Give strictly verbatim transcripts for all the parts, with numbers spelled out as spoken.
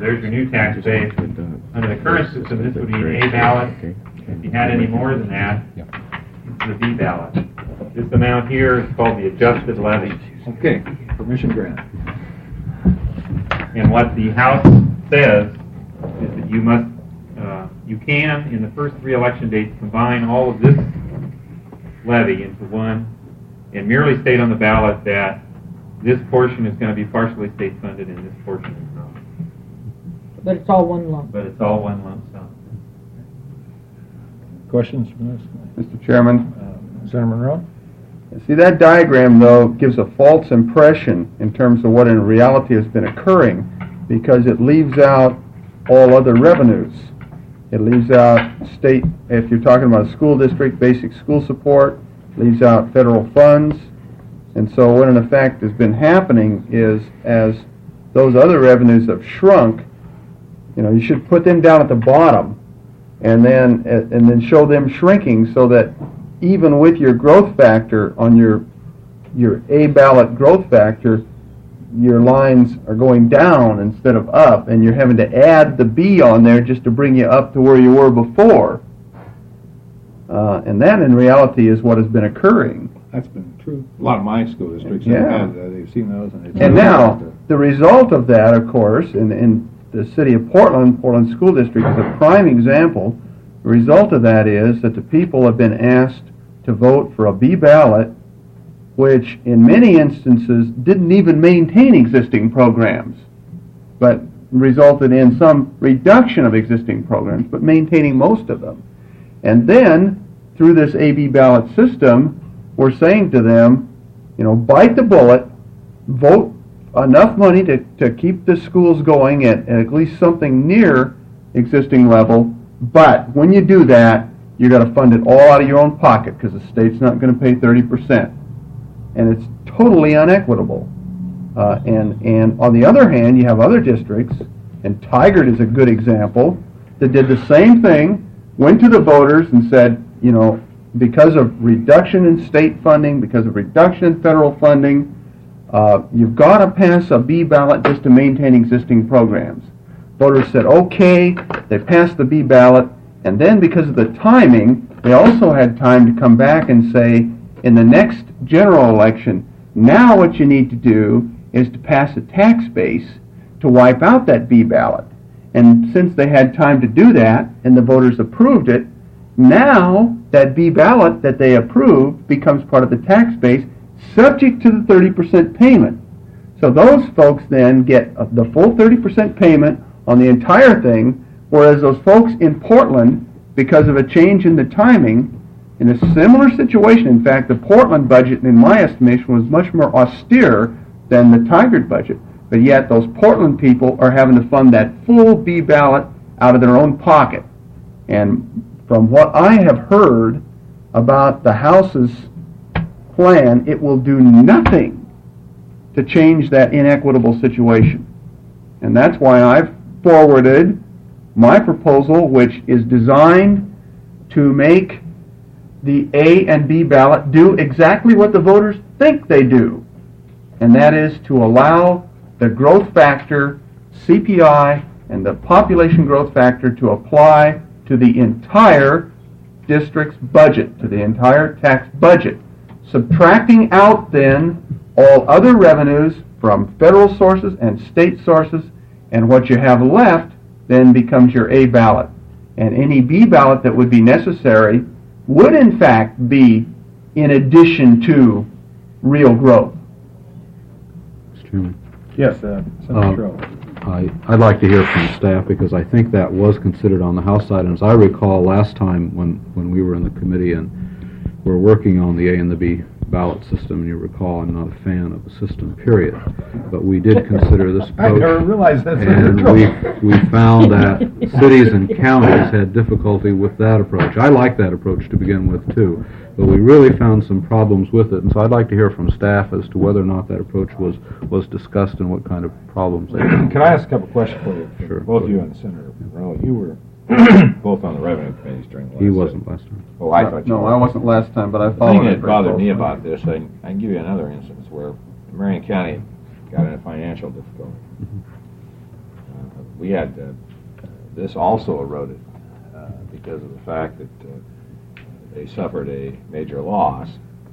there's your new tax base. Under the current system, this would be an A ballot. If you had any more than that, it's the B ballot. This amount here is called the adjusted levy. Okay, permission granted. And what the House says is that you must, uh, you can, in the first three election dates, combine all of this levy into one and merely state on the ballot that this portion is going to be partially state funded and this portion is not. But it's all one lump. But it's all one lump sum. Questions from this? Mister Chairman, Uh, Senator Monroe? see that diagram, though, gives a false impression in terms of what in reality has been occurring because it leaves out all other revenues. It leaves out state, if you're talking about a school district, basic school support, leaves out federal funds. And so what in effect has been happening is as those other revenues have shrunk, you know, you should put them down at the bottom and then and then show them shrinking so that even with your growth factor on your your A ballot growth factor, your lines are going down instead of up, and you're having to add the B on there just to bring you up to where you were before. Uh, and that, in reality, is what has been occurring. That's been true. A lot of my school districts Yeah. have had, uh, they've seen those. And, And now, the result of that, of course, in, in the city of Portland, Portland School District is a prime example. The result of that is that the people have been asked to vote for a B ballot, which in many instances didn't even maintain existing programs, but resulted in some reduction of existing programs, but maintaining most of them. And then, through this A B ballot system, we're saying to them, you know, bite the bullet, vote enough money to, to keep the schools going at, at at least something near existing level, but when you do that, you're going to fund it all out of your own pocket because the state's not going to pay thirty percent. And it's totally unequitable. Uh, and, and on the other hand, you have other districts, and Tigard is a good example, that did the same thing, went to the voters and said, you know, because of reduction in state funding, because of reduction in federal funding, uh, you've got to pass a B ballot just to maintain existing programs. Voters said, okay, they passed the B ballot, and then because of the timing, they also had time to come back and say, in the next general election, now what you need to do is to pass a tax base to wipe out that B ballot. And since they had time to do that, and the voters approved it, now that B ballot that they approved becomes part of the tax base, subject to the thirty percent payment. So those folks then get the full thirty percent payment on the entire thing, whereas those folks in Portland, because of a change in the timing, in a similar situation, in fact, the Portland budget, in my estimation, was much more austere than the Tigard budget. But yet, those Portland people are having to fund that full B ballot out of their own pocket. And from what I have heard about the House's plan, it will do nothing to change that inequitable situation. And that's why I've forwarded my proposal, which is designed to make the A and B ballot do exactly what the voters think they do, and that is to allow the growth factor, C P I, and the population growth factor to apply to the entire district's budget, to the entire tax budget, subtracting out then all other revenues from federal sources and state sources, and what you have left then becomes your A ballot. And any B ballot that would be necessary would in fact be in addition to real growth. Mister Chairman. Yes, uh, Senator Uh, I, I'd like to hear from staff because I think that was considered on the House side. And as I recall last time when, when we were in the committee and we're working on the A and the B ballot system, and you recall I'm not a fan of the system, period. But we did consider this approach. I never realized that's and we, we found that cities and counties had difficulty with that approach. I like that approach to begin with, too. But we really found some problems with it, and so I'd like to hear from staff as to whether or not that approach was, was discussed and what kind of problems they had. Can I ask a couple questions for you? Sure. Both you and Senator Monroe, you were both on the revenue committees during the last He session. wasn't last time. Oh, I thought you No, were. I wasn't last time, but I The followed thing it that very bothered me closely. about this, I, I can give you another instance where Marion County got in a financial difficulty. Uh, we had, uh, this also eroded uh, because of the fact that uh, they suffered a major loss.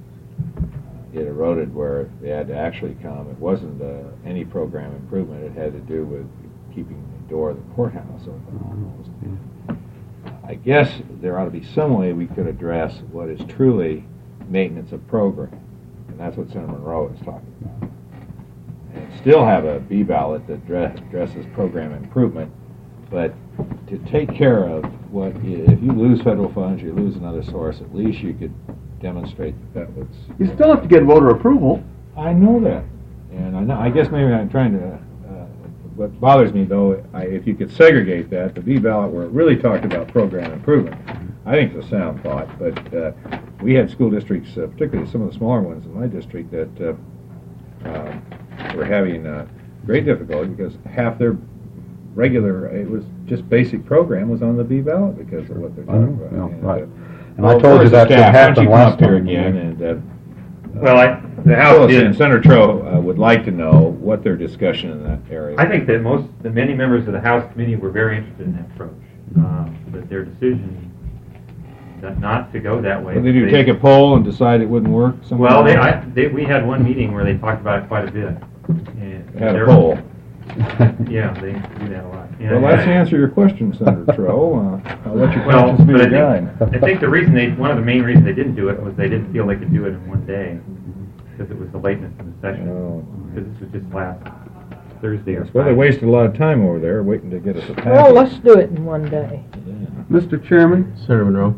It eroded where they had to actually come. It wasn't uh, any program improvement. It had to do with keeping the door of the courthouse open. I guess there ought to be some way we could address what is truly maintenance of program, and that's what Senator Monroe is talking about. And still have a B ballot that address, addresses program improvement, but to take care of what, if you lose federal funds, you lose another source, at least you could demonstrate that that was... You still have to get voter approval. I know that, and I know, I guess maybe I'm trying to, uh, what bothers me though, I, if you could segregate that, the B ballot where it really talked about program improvement, I think it's a sound thought, but uh, we had school districts, uh, particularly some of the smaller ones in my district, that uh, uh, were having uh, great difficulty because half their regular, it was just basic program was on the B ballot because of what they're talking about. Yeah, And, right. uh, And I told you that could happen last here time. again, and uh, Well, I, the House Phyllis did. and Senator Tro uh, would like to know what their discussion in that area. I think that most, the many members of the House committee were very interested in that approach. Um, but their decision that not to go that way. What did they do? Take a poll and decide it wouldn't work? somewhere Well, they, else? I, they, we had one meeting where they talked about it quite a bit. And They had there- a poll. Yeah, they do that a lot. And Well, let's I- answer your question, Senator Tro. Uh, I'll let your Well, conscience be but I your think, guide. I think the reason they, one of the main reasons they didn't do it was they didn't feel they could do it in one day, because it was the lateness in the session. Oh. Because this was just last Thursday or Yes, well, they Friday. wasted a lot of time over there waiting to get us a package. Well, let's do it in one day. Mister Chairman, Senator Monroe?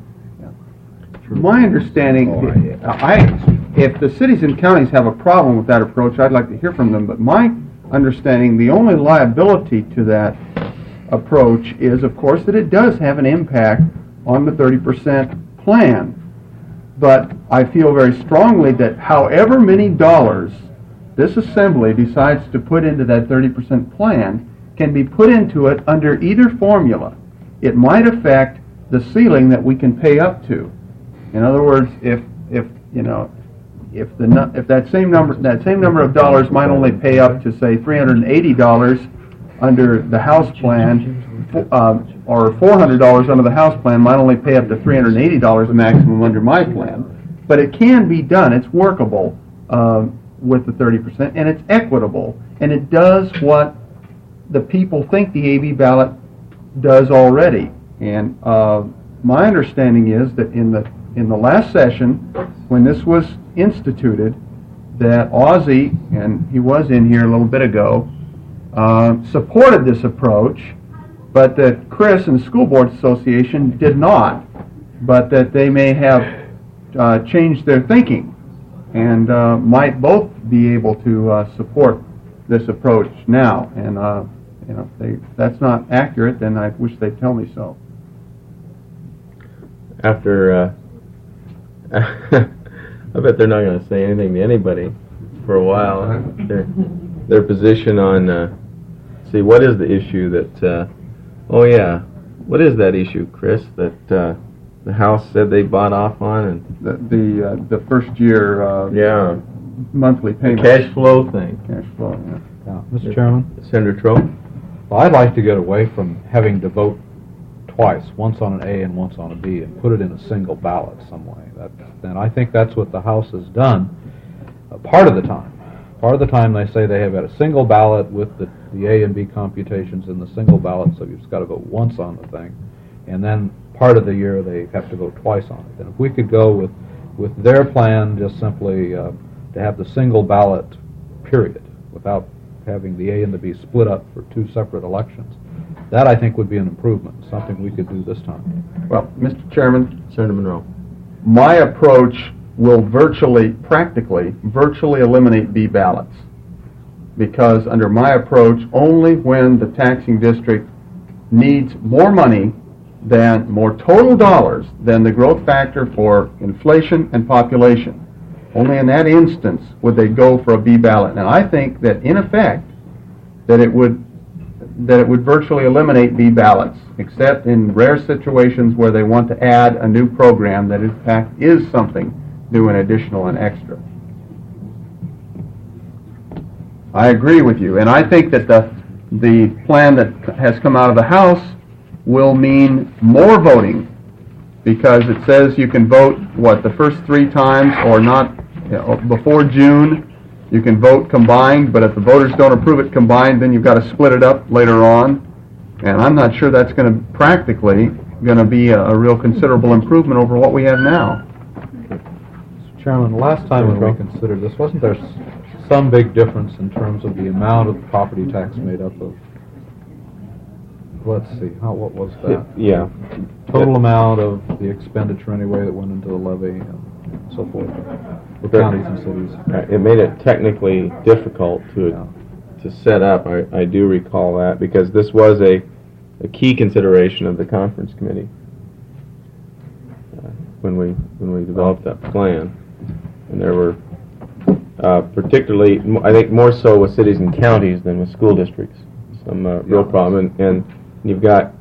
my understanding, Oh, I- I, if the cities and counties have a problem with that approach, I'd like to hear from them, but my understanding, the only liability to that approach is, of course, that it does have an impact on the thirty percent plan. But I feel very strongly that however many dollars this assembly decides to put into that thirty percent plan can be put into it under either formula. It might affect the ceiling that we can pay up to. In other words, if, if, you know, if the, nu- if that same number, that same number of dollars might only pay up to, say, three hundred eighty dollars under the House plan, fo- uh, or four hundred dollars under the House plan might only pay up to three hundred eighty dollars a maximum under my plan. But it can be done, it's workable uh, with the thirty percent, and it's equitable, and it does what the people think the A B ballot does already. And uh, my understanding is that in the in the last session, when this was instituted, that Ozzie, and he was in here a little bit ago, uh, supported this approach, but that Chris and the School Board Association did not, but that they may have uh, changed their thinking and uh, might both be able to uh, support this approach now. And uh, you know, if they, if that's not accurate, then I wish they'd tell me so. After, uh, I bet they're not going to say anything to anybody for a while. Their, their position on, uh, see, what is the issue that, uh, oh yeah, what is that issue, Chris, that uh, the House said they bought off on? And The the, uh, the first year uh, yeah, monthly the payment. cash flow thing. Cash flow, yeah. Yeah, Mister Chairman? Senator Tro? Well, I'd like to get away from having to vote twice, once on an A and once on a B, and put it in a single ballot some way. That, and I think that's what the House has done uh, part of the time. Part of the time they say they have got a single ballot with the, the A and B computations in the single ballot, so you've just got to vote once on the thing. And then part of the year they have to vote twice on it. And if we could go with, with their plan, just simply uh, to have the single ballot, period, without having the A and the B split up for two separate elections, that I think would be an improvement, something we could do this time. Well, Mister Chairman, Senator Monroe? my approach will virtually, practically, virtually eliminate B ballots. Because under my approach, only when the taxing district needs more money than, more total dollars than the growth factor for inflation and population, only in that instance would they go for a B ballot. And I think that in effect, that it would that it would virtually eliminate B ballots, except in rare situations where they want to add a new program that in fact is something new and additional and extra. I agree with you, and I think that the the plan that has come out of the House will mean more voting, because it says you can vote, what, the first three times or not, you know, before June, you can vote combined, but if the voters don't approve it combined, then you've got to split it up later on. And I'm not sure that's going to, practically, going to be a, a real considerable improvement over what we have now. Mister Chairman, the last time when we considered this, wasn't there s- some big difference in terms of the amount of property tax made up of, let's see, how, what was that? Yeah. Total amount of the expenditure anyway that went into the levy and so forth, for counties and cities. Right, it made it technically difficult to to set up. I, I do recall that, because this was a, a key consideration of the conference committee uh, when we when we developed that plan. And there were uh, particularly, m- I think more so with cities and counties than with school districts, some uh, real problem. And, and you've got,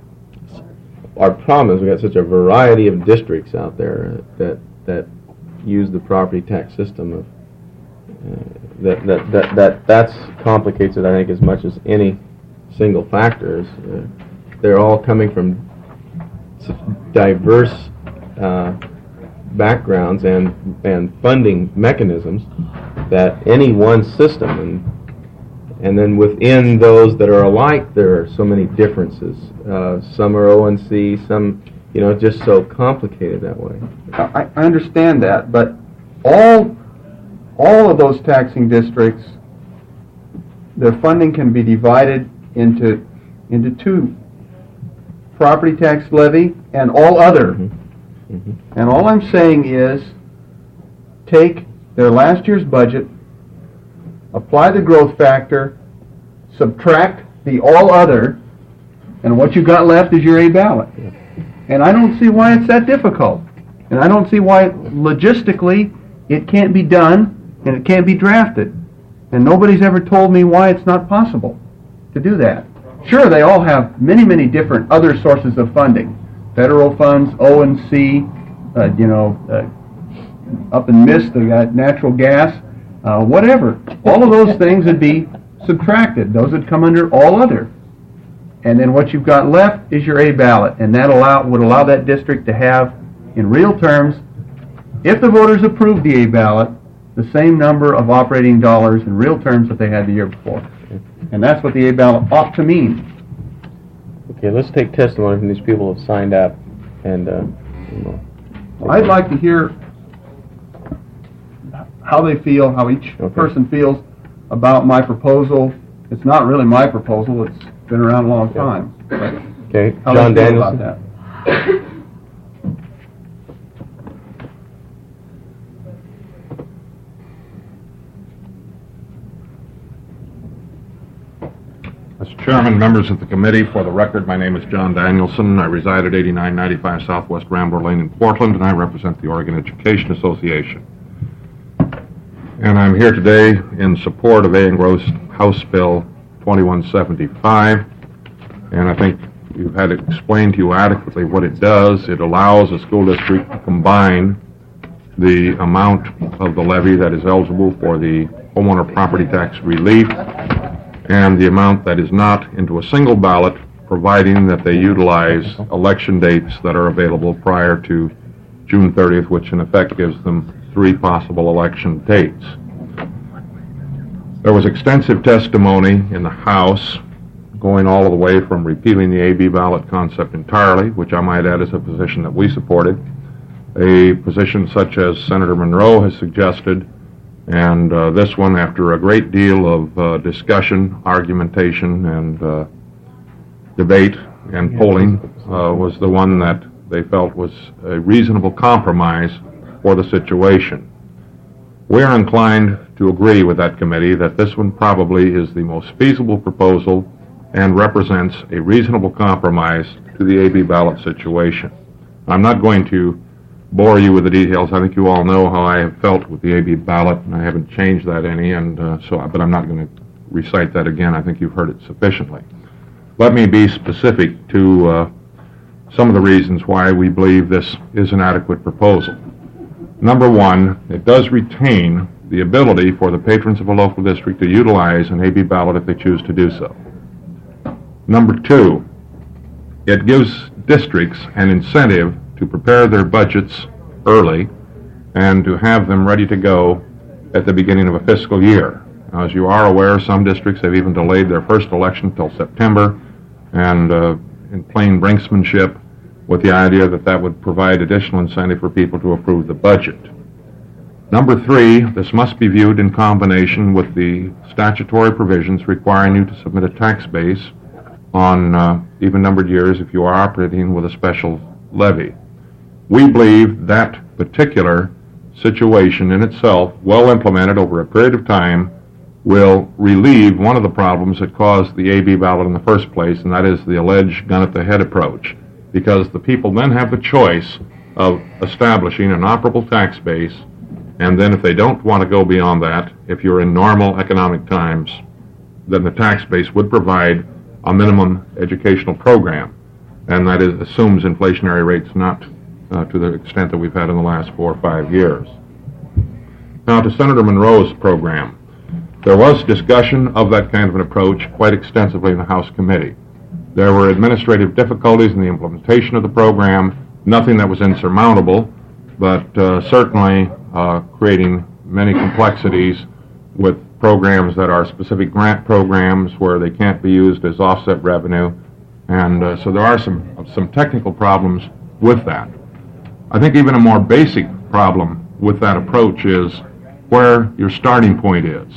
our problem is we've got such a variety of districts out there that that use the property tax system of uh, that, that that that that's complicates it, I think, as much as any single factor. Is, uh, they're all coming from s- diverse uh, backgrounds and and funding mechanisms, that any one system, and and then within those that are alike, there are so many differences. Uh, some are O and C, some, you know, just so complicated that way. I, I understand that, but all all of those taxing districts, their funding can be divided into into two: property tax levy and all other. Mm-hmm. Mm-hmm. And all I'm saying is, take their last year's budget, apply the growth factor, subtract the all other, and what you got left is your A ballot. And I don't see why it's that difficult. And I don't see why, logistically, it can't be done and it can't be drafted. And nobody's ever told me why it's not possible to do that. Sure, they all have many, many different other sources of funding. Federal funds, O and C, uh, you know, uh, up in Mist, they got natural gas, uh, whatever. All of those things would be subtracted. Those would come under all other. And then what you've got left is your A ballot, and that allow, would allow that district to have, in real terms, if the voters approve the A ballot, the same number of operating dollars in real terms that they had the year before. And that's what the A ballot ought to mean. Okay, let's take testimony from these people who have signed up, and uh, I'd like to hear how they feel, how each Okay. person feels about my proposal. It's not really my proposal, it's been around a long time. But okay, how John they feel about Danielson. that. Mister Chairman, members of the committee, for the record, my name is John Danielson. I reside at eighty-nine ninety-five Southwest Rambler Lane in Portland, and I represent the Oregon Education Association. And I'm here today in support of A and Gross House Bill twenty-one seventy-five, and I think you've had it explained to you adequately what it does. It allows a school district to combine the amount of the levy that is eligible for the homeowner property tax relief and the amount that is not into a single ballot, providing that they utilize election dates that are available prior to June thirtieth, which in effect gives them three possible election dates. There was extensive testimony in the House, going all the way from repealing the A B ballot concept entirely, which I might add is a position that we supported, a position such as Senator Monroe has suggested, and uh, this one, after a great deal of uh, discussion, argumentation, and uh, debate and polling, uh, was the one that they felt was a reasonable compromise for the situation. We are inclined to agree with that committee that this one probably is the most feasible proposal and represents a reasonable compromise to the A B ballot situation. I'm not going to bore you with the details. I think you all know how I have felt with the A B ballot, and I haven't changed that any, and uh, so, but I'm not going to recite that again. I think you've heard it sufficiently. Let me be specific to uh, some of the reasons why we believe this is an adequate proposal. Number one, it does retain the ability for the patrons of a local district to utilize an A B ballot if they choose to do so. Number two, it gives districts an incentive to prepare their budgets early and to have them ready to go at the beginning of a fiscal year. Now, as you are aware, some districts have even delayed their first election till September, and uh, in plain brinksmanship, with the idea that that would provide additional incentive for people to approve the budget. Number three, this must be viewed in combination with the statutory provisions requiring you to submit a tax base on uh, even-numbered years if you are operating with a special levy. We believe that particular situation in itself, well implemented over a period of time, will relieve one of the problems that caused the A B ballot in the first place, and that is the alleged gun-at-the-head approach, because the people then have the choice of establishing an operable tax base, and then if they don't want to go beyond that, if you're in normal economic times, then the tax base would provide a minimum educational program, and that is, assumes inflationary rates not uh, to the extent that we've had in the last four or five years. Now to Senator Monroe's program. There was discussion of that kind of an approach quite extensively in the House committee. There were administrative difficulties in the implementation of the program, nothing that was insurmountable, but uh, certainly uh, creating many complexities with programs that are specific grant programs where they can't be used as offset revenue, and uh, so there are some some technical problems with that. I think even a more basic problem with that approach is where your starting point is.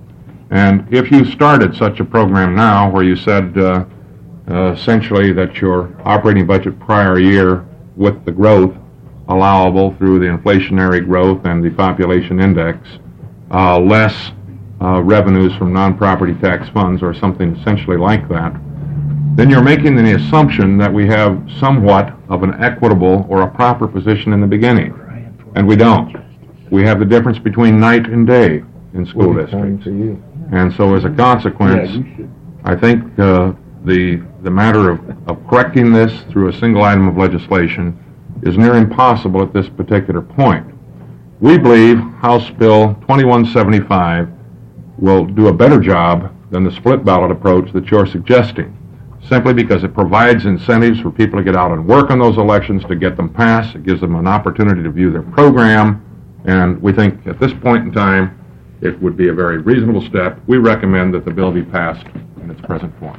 And if you started such a program now where you said uh, uh, essentially that your operating budget prior year with the growth allowable through the inflationary growth and the population index, uh, less uh, revenues from non-property tax funds or something essentially like that, then you're making the assumption that we have somewhat of an equitable or a proper position in the beginning. And we don't. We have the difference between night and day in school districts. And so as a consequence, I think uh, the the matter of, of correcting this through a single item of legislation is near impossible at this particular point. We believe House Bill twenty-one seventy-five will do a better job than the split ballot approach that you're suggesting, simply because it provides incentives for people to get out and work on those elections, to get them passed. It gives them an opportunity to view their program, and we think at this point in time it would be a very reasonable step. We recommend that the bill be passed in its present form.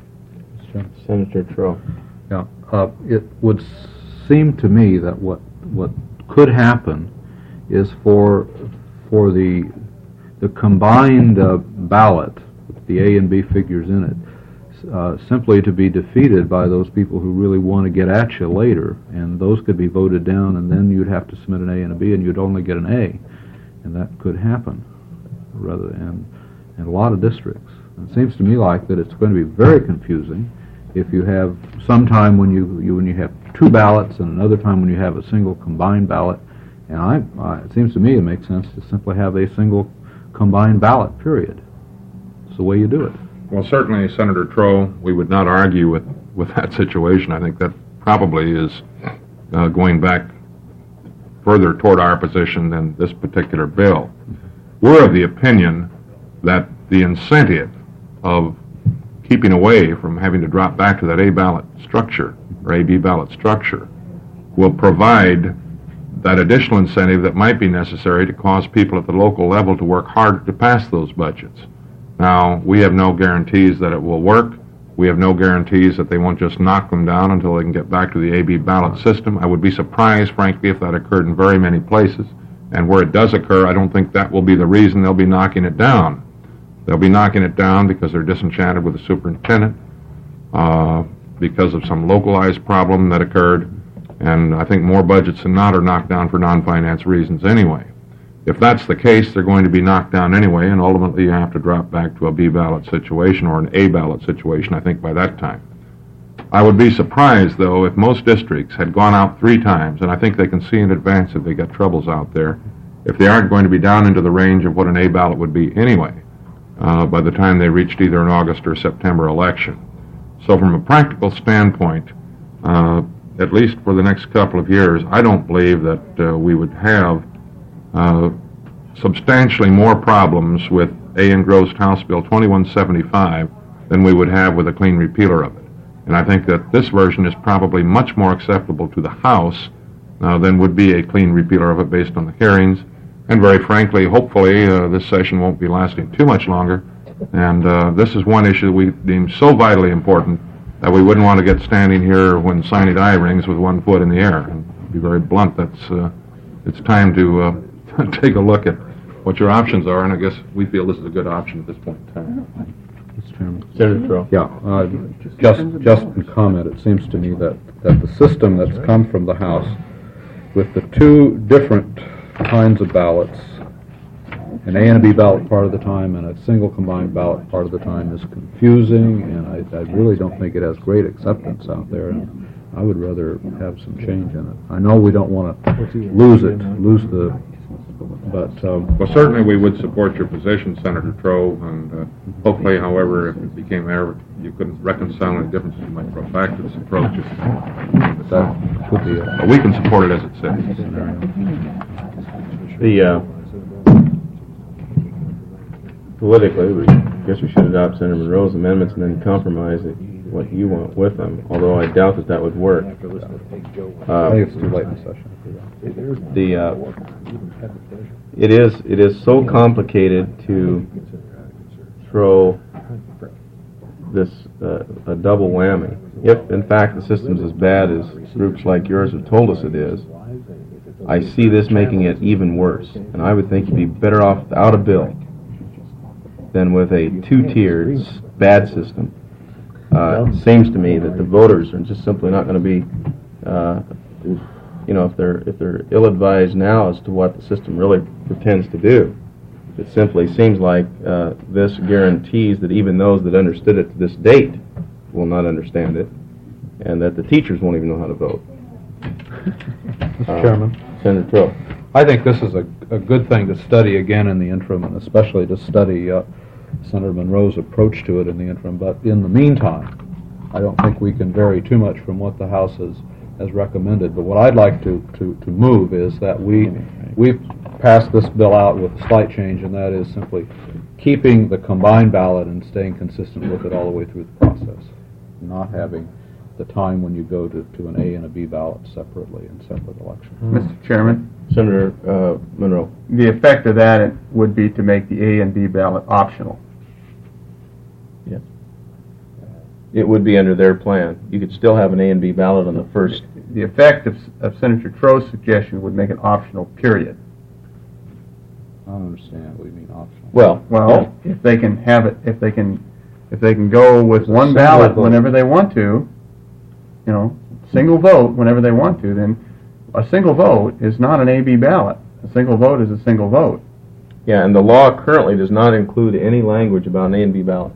Senator Troe. Yeah, uh, it would seem to me that what what could happen is for for the the combined uh, ballot, with the A and B figures in it, uh, simply to be defeated by those people who really want to get at you later, and those could be voted down, and then you'd have to submit an A and a B, and you'd only get an A, and that could happen, rather in in a lot of districts. And it seems to me like that it's going to be very confusing if you have some time when you, you when you have two ballots and another time when you have a single combined ballot. And I, uh, it seems to me it makes sense to simply have a single combined ballot, period. It's the way you do it. Well, certainly, Senator Troe, we would not argue with, with that situation. I think that probably is uh, going back further toward our position than this particular bill. We're of the opinion that the incentive of keeping away from having to drop back to that A ballot structure or A B ballot structure will provide that additional incentive that might be necessary to cause people at the local level to work harder to pass those budgets. Now, we have no guarantees that it will work. We have no guarantees that they won't just knock them down until they can get back to the A B ballot system. I would be surprised, frankly, if that occurred in very many places. And where it does occur, I don't think that will be the reason they'll be knocking it down. They'll be knocking it down because they're disenchanted with the superintendent, uh, because of some localized problem that occurred, and I think more budgets than not are knocked down for non-finance reasons anyway. If that's the case, they're going to be knocked down anyway, and ultimately you have to drop back to a B ballot situation or an A ballot situation, I think, by that time. I would be surprised, though, if most districts had gone out three times, and I think they can see in advance if they got troubles out there, if they aren't going to be down into the range of what an A ballot would be anyway, uh, by the time they reached either an August or September election. So from a practical standpoint, uh, at least for the next couple of years, I don't believe that uh, we would have uh, substantially more problems with A engrossed House Bill twenty-one seventy-five than we would have with a clean repealer of it. And I think that this version is probably much more acceptable to the House uh, than would be a clean repealer of it based on the hearings. And very frankly, hopefully, uh, this session won't be lasting too much longer. And uh, this is one issue we deem so vitally important that we wouldn't want to get standing here when sine die rings with one foot in the air. And to be very blunt, that's uh, it's time to uh, take a look at what your options are, and I guess we feel this is a good option at this point in time. Mister Chairman. Senator Troll. Yeah, uh, just, just in comment, it seems to me that, that the system that's come from the House with the two different kinds of ballots, an A and a B ballot part of the time and a single combined ballot part of the time, is confusing, and I, I really don't think it has great acceptance out there, and I would rather have some change in it. I know we don't want to lose it, lose the, but... Um, Well, certainly we would support your position, Senator Troe, and uh, hopefully, however, if it became ever, you couldn't reconcile any differences, you might go back to this approach. But that could be But we can support it as it sits. The, uh, politically, we guess we should adopt Senator Monroe's amendments and then compromise it, what you want with them, although I doubt that that would work. I Uh, think it's too late in the session. the, uh, it is, it is so complicated to throw this, uh, a double whammy. If, in fact, the system's as bad as groups like yours have told us it is, I see this making it even worse, and I would think you'd be better off without a bill than with a two-tiered, s- bad system. Uh, it seems to me that the voters are just simply not going to be, uh, you know, if they're if they're ill-advised now as to what the system really pretends to do. It simply seems like uh, this guarantees that even those that understood it to this date will not understand it, and that the teachers won't even know how to vote. Mister Chairman. Senator Troe. I think this is a, a good thing to study again in the interim, and especially to study uh, Senator Monroe's approach to it in the interim. But in the meantime, I don't think we can vary too much from what the House has, has recommended. But what I'd like to, to, to move is that we we pass this bill out with a slight change, and that is simply keeping the combined ballot and staying consistent with it all the way through the process, not having the time when you go to, to an A and a B ballot separately in separate elections. Mister Chairman, Senator uh, Monroe. the effect of that would be to make the A and B ballot optional. Yes. It would be under their plan. You could still have an A and B ballot on the first. The effect of, of Senator Troe's suggestion would make it optional, period. I don't understand what you mean optional. Well, Well, if they can have it, if they can, if they can go with one single ballot vote. whenever they want to, you know, single vote whenever they want to, then a single vote is not an A B ballot. A single vote is a single vote. yeah, and the law currently does not include any language about an A and B ballot.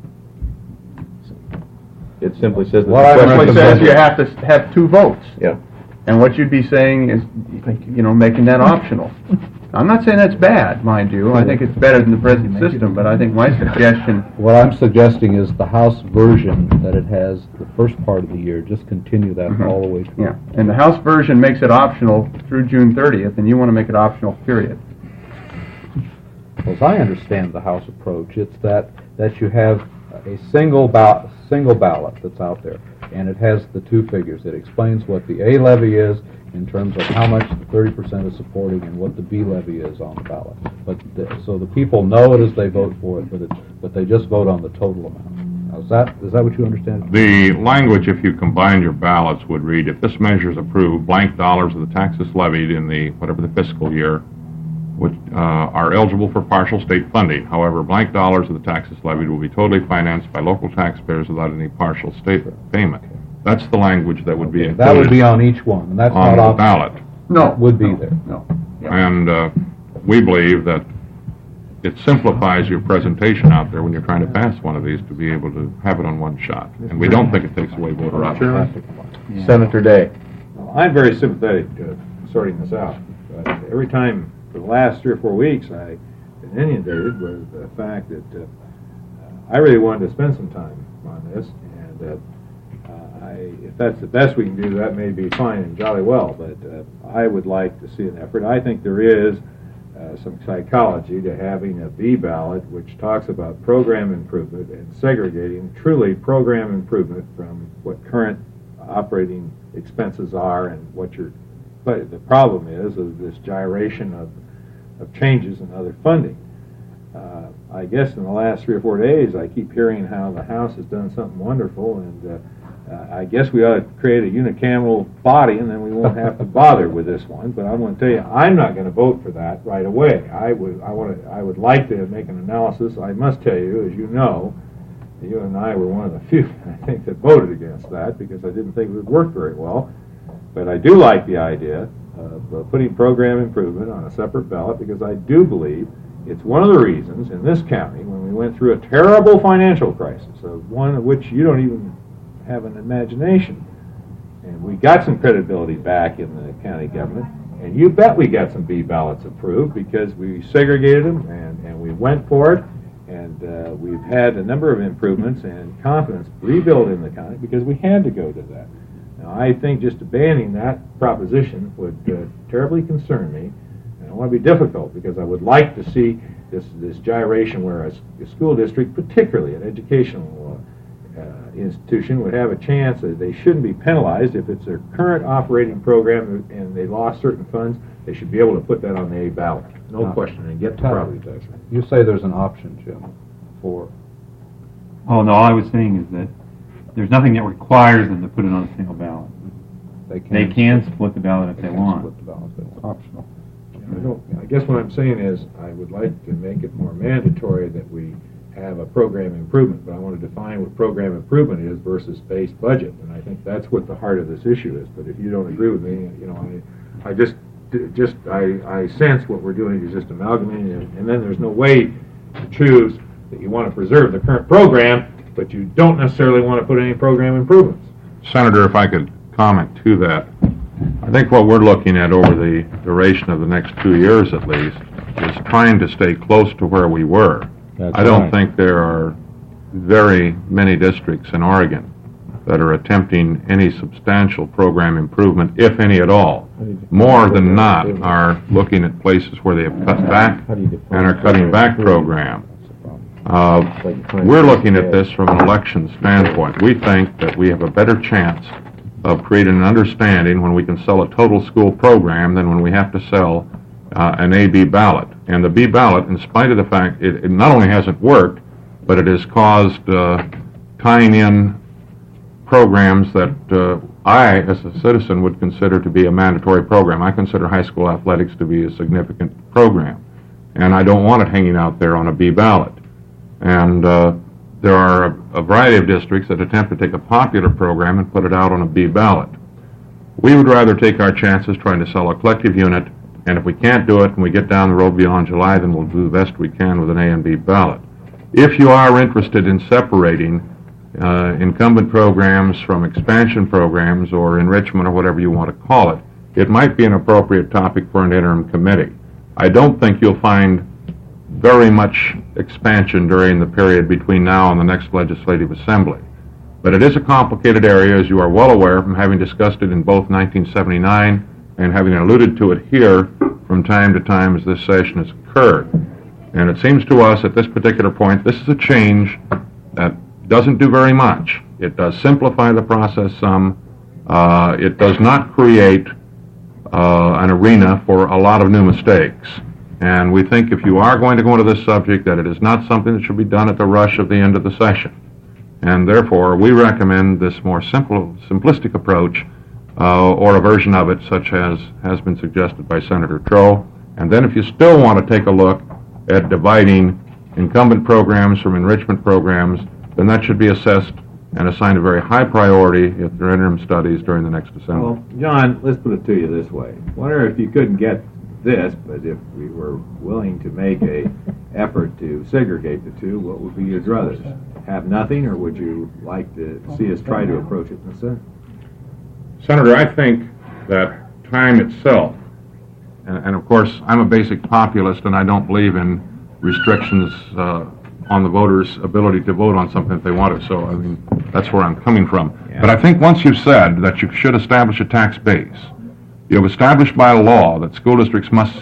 It simply says that What the I'm question It is- says you have to s- have two votes. Yeah. And what you'd be saying is, you know, making that optional. I'm not saying that's bad, mind you. I think it's better than the present system, but I think my suggestion, What I'm suggesting is the House version that it has the first part of the year, just continue that Mhm. all the way through. yeah, and the House version makes it optional through June thirtieth, and you want to make it optional, period. As I understand the House approach, it's that, that you have a single ballot, single ballot that's out there, and it has the two figures. It explains what the A levy is in terms of how much the thirty percent is supporting and what the B levy is on the ballot. But, the, so the people know it as they vote for it, but it, but they just vote on the total amount. Now, is that, is that what you understand? The language, if you combine your ballots, would read, if this measure is approved, blank dollars of the taxes levied in the, whatever the fiscal year, which uh, are eligible for partial state funding. However, blank dollars of the taxes levied will be totally financed by local taxpayers without any partial state payment. That's the language that would be included That would be on each one, and that's on not the optional. ballot. No. Would be there. No. And uh, we believe that it simplifies your presentation out there when you're trying to pass one of these to be able to have it on one shot. And we don't think it takes away voter option. Senator Day. I'm very sympathetic to sorting this out. But every time for the last three or four weeks, I've been inundated with the fact that uh, I really wanted to spend some time on this, and uh, uh, I, if that's the best we can do, that may be fine and jolly well. But uh, I would like to see an effort. I think there is uh, some psychology to having a B ballot which talks about program improvement and segregating truly program improvement from what current operating expenses are and what your, but the problem is of this gyration of, of changes in other funding. Uh, I guess in the last three or four days, I keep hearing how the House has done something wonderful, and uh, uh, I guess we ought to create a unicameral body, and then we won't have to bother with this one. But I want to tell you, I'm not going to vote for that right away. I would, I want to, I would like to make an analysis. I must tell you, as you know, you and I were one of the few, I think, that voted against that because I didn't think it would work very well. But I do like the idea of uh, putting program improvement on a separate ballot because I do believe it's one of the reasons in this county, when we went through a terrible financial crisis, of one of which you don't even have an imagination, and we got some credibility back in the county government, and you bet we got some B ballots approved because we segregated them and, and we went for it, and uh, we've had a number of improvements and confidence rebuilt in the county because we had to go to that. Now, I think just abandoning that proposition would uh, terribly concern me. I want to be difficult because I would like to see this this gyration where a, a school district, particularly an educational uh, uh, institution, would have a chance that they shouldn't be penalized if it's their current operating program and they lost certain funds. They should be able to put that on the A ballot, no Uh, question, and get the property tax. You say there's an option, Jim, for, Oh, no, all I was saying is that there's nothing that requires them to put it on a single ballot. they can... They can split the ballot if they want. Split the ballot if they want. Optional. I don't, I guess what I'm saying is I would like to make it more mandatory that we have a program improvement, but I want to define what program improvement is versus base budget, and I think that's what the heart of this issue is. But if you don't agree with me, you know, I, I just, just I, I sense what we're doing is just amalgamating, and, and then there's no way to choose that you want to preserve the current program, but you don't necessarily want to put any program improvements. Senator, if I could comment to that, I think what we're looking at over the duration of the next two years at least is trying to stay close to where we were. That's I don't right. think there are very many districts in Oregon that are attempting any substantial program improvement, if any at all. More than not are looking at places where they have cut back and are cutting back program. Uh, we're looking at this from an election standpoint. We think that we have a better chance of creating an understanding when we can sell a total school program than when we have to sell uh, an A B ballot. And the B ballot, in spite of the fact it, it not only hasn't worked, but it has caused uh, tying in programs that uh, I, as a citizen, would consider to be a mandatory program. I consider high school athletics to be a significant program, and I don't want it hanging out there on a B ballot. And uh, there are a, a variety of districts that attempt to take a popular program and put it out on a B ballot. We would rather take our chances trying to sell a collective unit, and if we can't do it and we get down the road beyond July, then we'll do the best we can with an A and B ballot. If you are interested in separating uh, incumbent programs from expansion programs or enrichment or whatever you want to call it, it might be an appropriate topic for an interim committee. I don't think you'll find very much expansion during the period between now and the next legislative assembly. But it is a complicated area, as you are well aware from having discussed it in both nineteen seventy-nine and having alluded to it here from time to time as this session has occurred. And it seems to us at this particular point, this is a change that doesn't do very much. It does simplify the process some. Uh, it does not create uh, an arena for a lot of new mistakes. And we think if you are going to go into this subject, that it is not something that should be done at the rush of the end of the session. And therefore, we recommend this more simple, simplistic approach, uh, or a version of it, such as has been suggested by Senator Troe. And then if you still want to take a look at dividing incumbent programs from enrichment programs, then that should be assessed and assigned a very high priority if there are interim studies during the next assembly. Well, John, let's put it to you this way. Wonder if you couldn't get this, but if we were willing to make a effort to segregate the two, what would be your druthers? Have nothing, or would you like to see us try to approach it in the Senate? Senator, I think that time itself, and, and of course I'm a basic populist and I don't believe in restrictions uh, on the voters' ability to vote on something if they want to, so I mean that's where I'm coming from. Yeah. But I think once you've said that you should establish a tax base, you have established by law that school districts must seek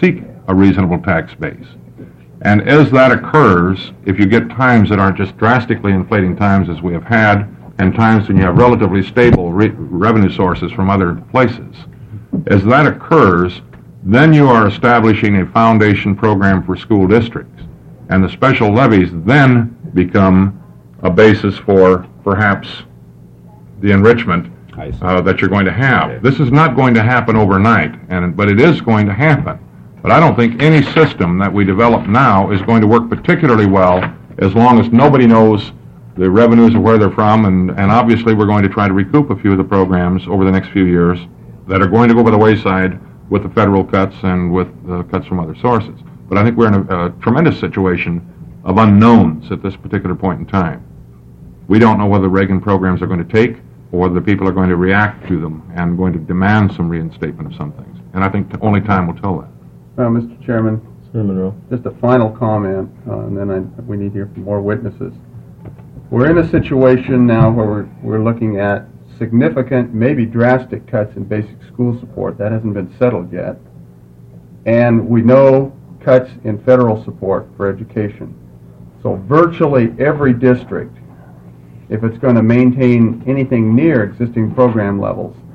a reasonable tax base. And as that occurs, if you get times that aren't just drastically inflating times as we have had, and times when you have relatively stable re- revenue sources from other places, as that occurs, then you are establishing a foundation program for school districts. And the special levies then become a basis for perhaps the enrichment I see. uh, that you're going to have. Okay. This is not going to happen overnight, and but it is going to happen. But I don't think any system that we develop now is going to work particularly well as long as nobody knows the revenues or where they're from, and, and obviously we're going to try to recoup a few of the programs over the next few years that are going to go by the wayside with the federal cuts and with uh, cuts from other sources. But I think we're in a, a tremendous situation of unknowns at this particular point in time. We don't know whether the Reagan programs are going to take or whether the people are going to react to them and going to demand some reinstatement of some things. And I think only time will tell that. Uh, Mister Chairman, Senator Monroe. just a final comment, uh, and then I, we need to hear from more witnesses. We're in a situation now where we're, we're looking at significant, maybe drastic cuts in basic school support. That hasn't been settled yet. And we know cuts in federal support for education. So virtually every district, if it's going to maintain anything near existing program levels,